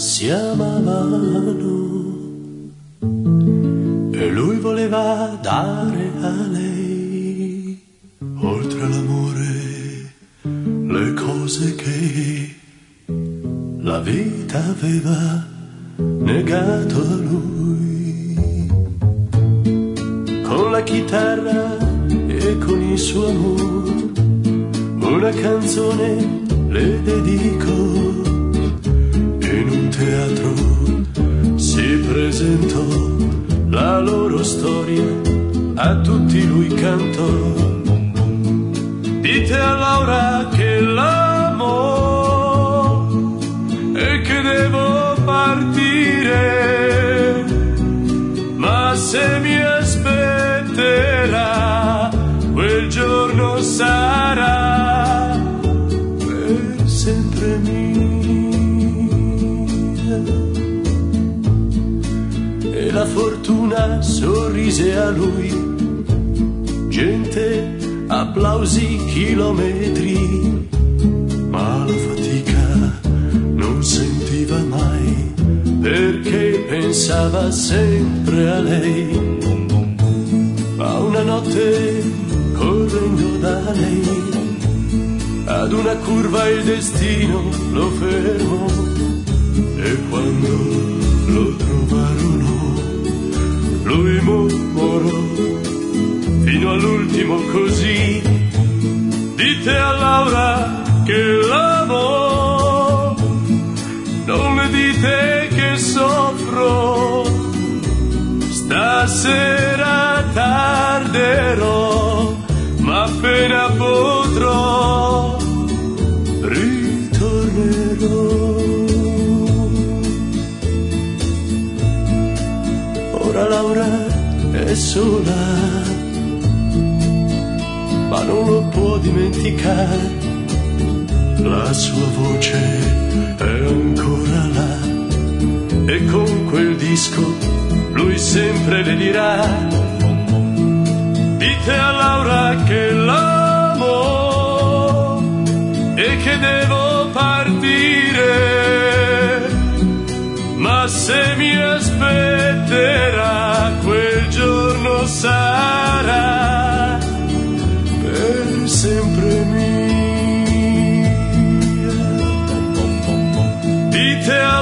si amavano e lui voleva dare a lei, oltre all'amore, le cose che la vita aveva negato a lui. Con la chitarra e con il suo amore una canzone le dedico. In un teatro si presentò, la loro storia a tutti lui cantò. Dite a Laura che l'amo e che devo partire, ma se mi aspetterà quel giorno sarà per sempre mia. E la fortuna sorrise a lui, gente, applausi, chilometri, ma la fatica non sentiva mai, perché pensava sempre a lei. Ma una notte, correndo da lei, ad una curva il destino lo fermò, e quando lo trovarono lui mormorò fino all'ultimo così: dite a Laura che l'amo, non le dite che soffro, stasera tarderò, ma appena potrò ritornerò. Ora Laura è sola, ma non lo può dimenticare, la sua voce è ancora là, e con quel disco lui sempre le dirà: dite a Laura che l'amo e che devo partire, ma se mi aspetterà quel giorno sarà per sempre mia. Dite a